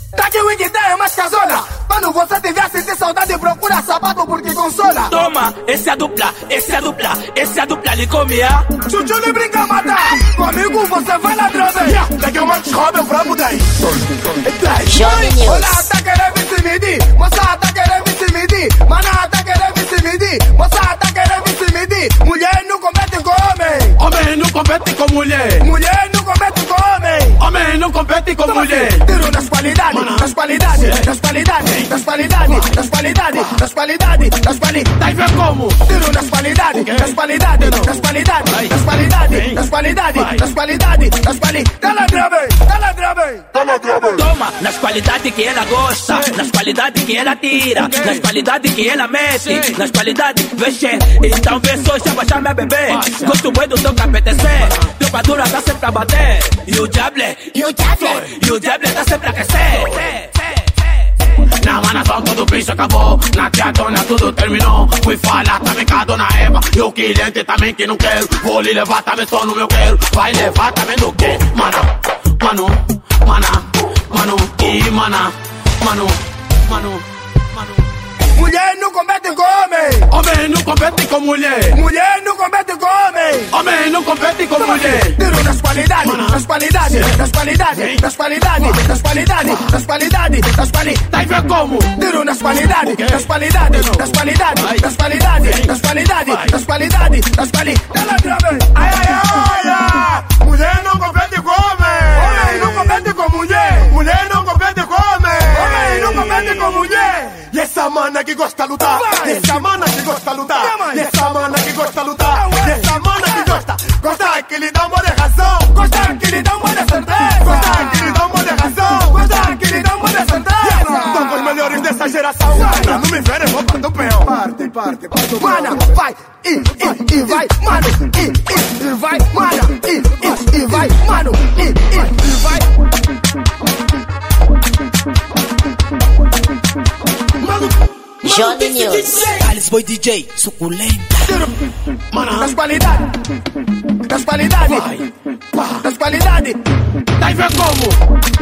Tá que o Wing é mais casona. Quando você tiver sentir saudade, procura sapato porque consola. Toma, esse é a dupla, esse é a dupla, esse é a dupla, ele comia. Chuchu lhe brinca matar. Comigo você vai ladrão, velho. Peguei o Marcos Robin, o brabo 10. Johnny News. Olha, tá querendo se medir. Moça, tá querendo se medir. Mana, tá querendo se medir. Moça, tá querendo se medir. Mulher não compete com homem. Homem não compete com mulher. Mulher não compete com homem. Homem não compete com mulher. Tiro nas qualidades, nas qualidades, nas qualidades, nas qualidades, nas qualidades, nas qualidades, nas qualidades. Tá vendo como? Tiro nas qualidades, nas qualidades, nas qualidades, nas qualidades, nas qualidades, nas qualidades, nas qualidades. Tá ladrão, tá ladrão, tá ladrão. Toma, nas qualidades que ela gosta, nas qualidades que ela tira, nas qualidades que ela mete, nas qualidades, vexe. Então vê só, chama minha bebê. Gosto bem do teu KPTC, teu padura tá sempre a bater. E o diable, tá sempre a aquecer. Na manação todo bicho acabou, na teatona tudo terminou. Fui falar também com a dona Eva e o cliente também que não quero. Vou lhe levar também só no meu quero. Vai levar também do que? Mana, e mana. Mulher não compete com homem. Homem não compete com mulher. Mulher não compete com homem. Homem não compete com mulher. Tiro nas qualidades, nas qualidades, nas qualidades, nas qualidades, nas qualidades, nas qualidades, nas qualidades. Tá vendo como? Tiro nas qualidades, nas qualidades, nas qualidades, nas qualidades, nas qualidades, nas qualidades, nas qualidades. Ai, ai, ai, mulher não compete com homem. Homem não compete com mulher. Mulher não compete com homem. Homem não compete com mulher. E essa mana que gosta de lutar, e essa mana que gosta de lutar, e essa mana que gosta de lutar, e essa mana que gosta que lhe dá uma de razão, Gosta que lhe dá uma de certeza. gosta que lhe dá uma de razão, Gosta que lhe dá uma de certeza. são os melhores dessa geração, pra não me verem roupa do peão. Parte, Mana, vai, e vai, mano, e vai, mana, e vai, mano, e vai. Johnny News. Thales Boy DJ, suculenta. Nas qualidades, nas qualidades, nas qualidades. Tá vendo como?